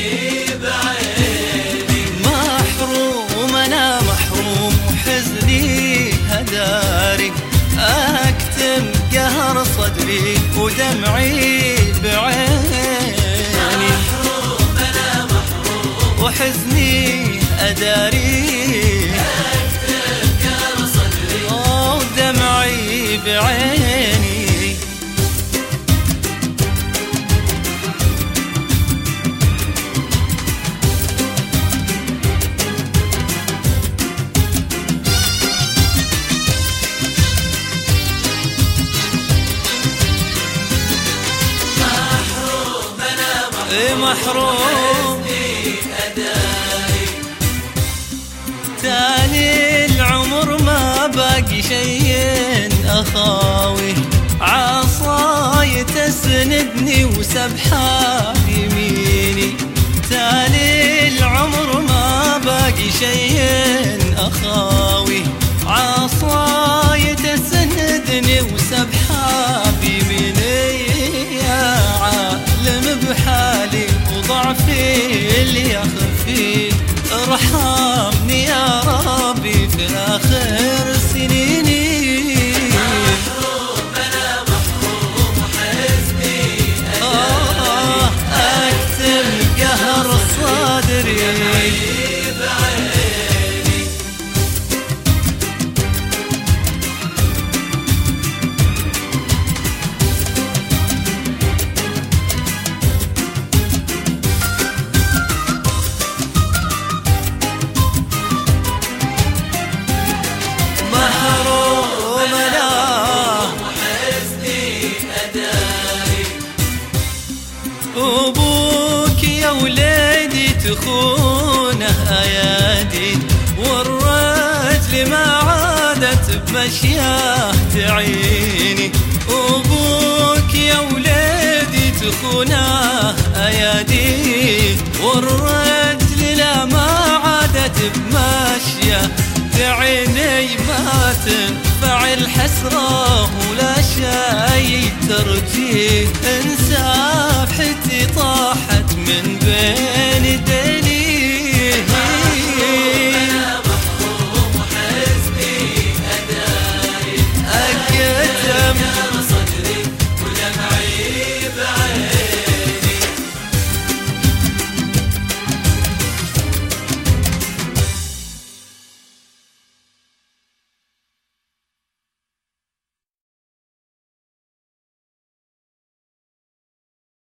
بعيني. محروم أنا محروم وحزني هداري، أكتم قهر صدري ودمعي بعيني. محروم أنا محروم وحزني أداري، أكتم قهر صدري ودمعي بعيني. محروم أداري، تاني العمر ما باقي شيء أخاوي، عصاي تسندني وسبحة بيميني. تاني العمر ما باقي شيء أخاوي، عصاي تسندني وسبحة بيميني. يا عالم بحالي وضعفي اللي يخفي، ارحمني يا ربي في آخر سنيني. محروم أنا محروم وحزني أداري، أكتم قهر صدري بعيني. أبوك يا وليدي تخونه أيادي، والرجل ما عادت بمشياه تعيني. أبوك يا وليدي تخونه أيادي، والرجل لا ما عادت بمشياه تعيني. ما تنفع الحسرة ولا شيء ترجيه، انساب حتي طاح